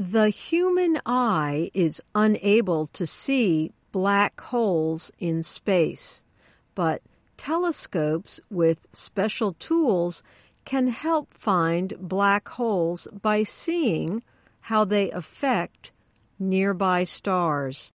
The human eye is unable to see black holes in space, but telescopes with special tools can help find black holes by seeing how they affect nearby stars.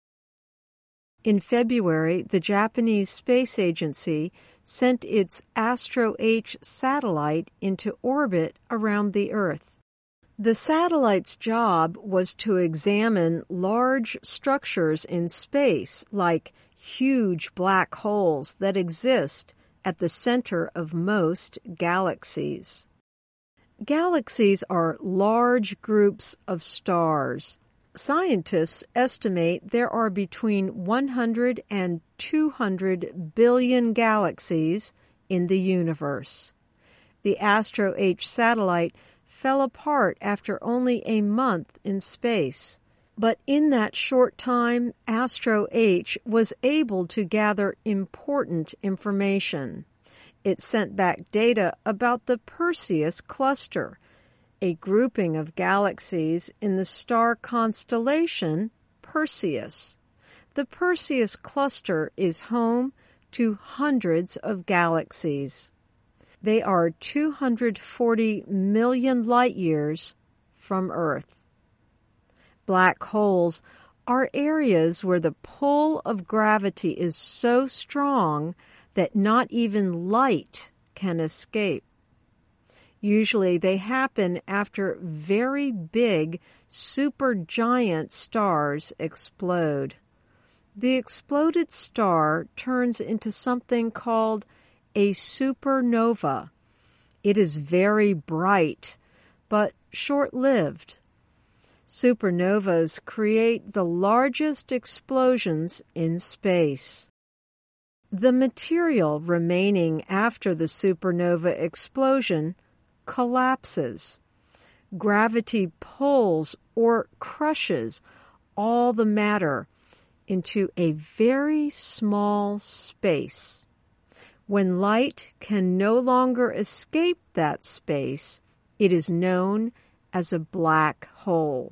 In February, the Japanese Space Agency sent its ASTRO-H satellite into orbit around the Earth. The satellite's job was to examine large structures in space, like huge black holes that exist at the center of most galaxies. Galaxies are large groups of stars. Scientists estimate there are between 100 and 200 billion galaxies in the universe. The ASTRO-H satellite fell apart after only a month in space. But in that short time, ASTRO-H was able to gather important information. It sent back data about the Perseus cluster, a grouping of galaxies in the star constellation Perseus. The Perseus cluster is home to hundreds of galaxies. They are 240 million light-years from Earth. Black holes are areas where the pull of gravity is so strong that not even light can escape. Usually they happen after very big supergiant stars explode. The exploded star turns into something called a supernova. It is very bright, but short-lived. Supernovas create the largest explosions in space. The material remaining after the supernova explosion collapses. Gravity pulls or crushes all the matter into a very small space. When light can no longer escape that space, it is known as a black hole.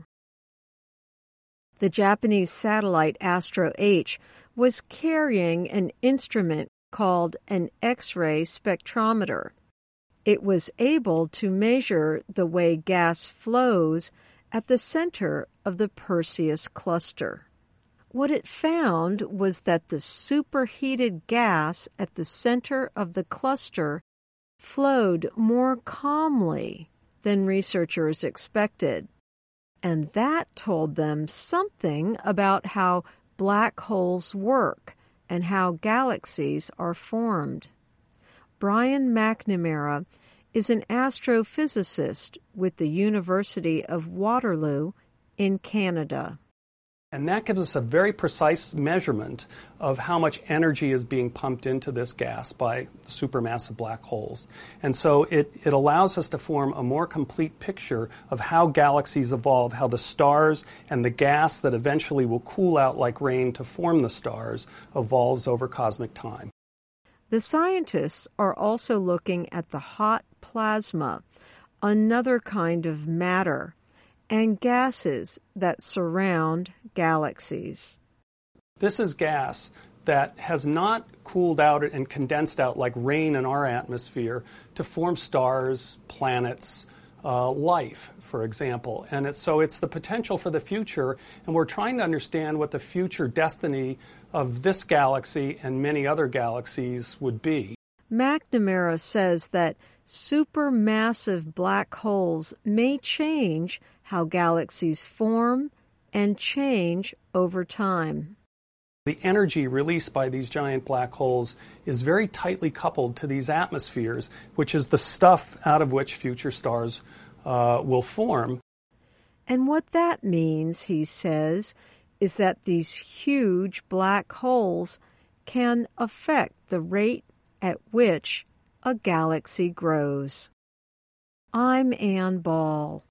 The Japanese satellite ASTRO-H was carrying an instrument called an X-ray spectrometer. It was able to measure the way gas flows at the center of the Perseus cluster. What it found was that the superheated gas at the center of the cluster flowed more calmly than researchers expected. And that told them something about how black holes work and how galaxies are formed. Brian McNamara is an astrophysicist with the University of Waterloo in Canada. And that gives us a very precise measurement of how much energy is being pumped into this gas by supermassive black holes. And so it allows us to form a more complete picture of how galaxies evolve, how the stars and the gas that eventually will cool out like rain to form the stars evolves over cosmic time. The scientists are also looking at the hot plasma, another kind of matter, and gases that surround galaxies. This is gas that has not cooled out and condensed out like rain in our atmosphere to form stars, planets, life, for example. And it's the potential for the future, and we're trying to understand what the future destiny of this galaxy and many other galaxies would be. McNamara says that supermassive black holes may change how galaxies form and change over time. The energy released by these giant black holes is very tightly coupled to these atmospheres, which is the stuff out of which future stars will form. And what that means, he says, is that these huge black holes can affect the rate at which a galaxy grows. I'm Ann Ball.